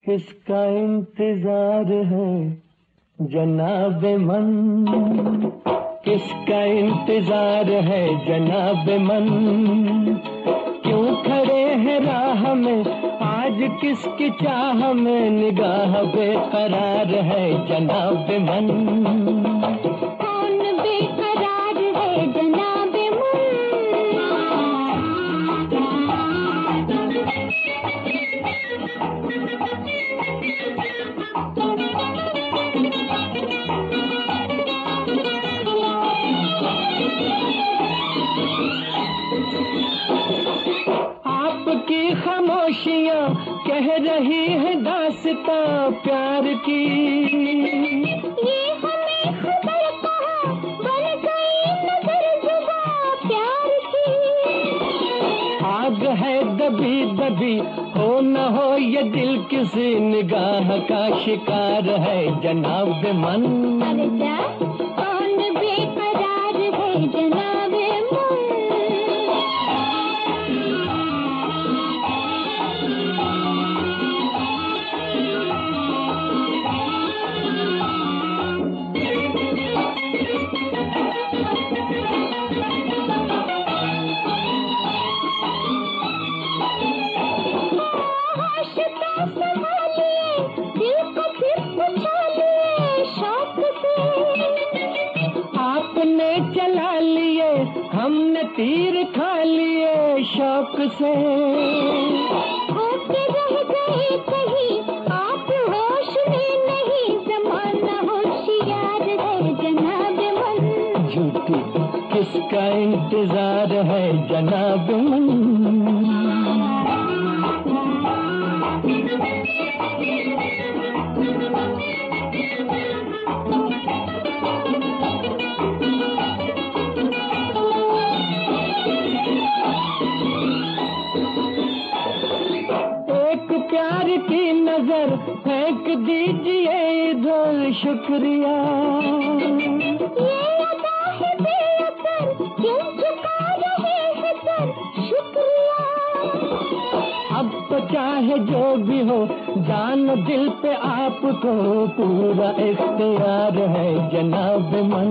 किसका इंतजार है जनाब मन, किसका इंतजार है जनाब मन, क्यों खड़े हैं राह में आज किसकी चाह में, निगाह बेकरार है जनाब मन। कौन बेकरार है जनाब मन। आपकी खामोशियाँ कह रही है दास्तां प्यार की, ये हमें खबर कहाँ बन गई नजर जुबां प्यार की। आग है दबी दबी हो न हो ये दिल किसी निगाह का शिकार है जनाब मन। अरे जा कौन बेकरार है जनाब मन। आपने चला लिए हमने तीर खा लिए शौक से, होके रह गए कहीं आप होश में नहीं, जमाना होशियार है जनाब मन। झूठी किसका इंतजार है जनाब मन। प्यार की नजर फेंक दीजिए इधर शुक्रिया, ये अदा है बेअसर क्यों झुका रहे हैं सर शुक्रिया। अब तो चाहे जो भी हो जान दिल पे आपको पूरा इख्तियार है जनाब मन।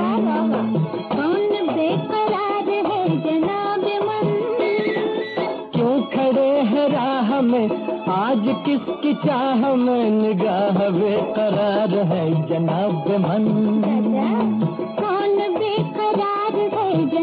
कौन बेकरार है जनाब मन। क्यों खड़े हैं राह में आज किसकी चाह में, निगाह बेकरार है जनाब मन। कौन बेकरार है जनाब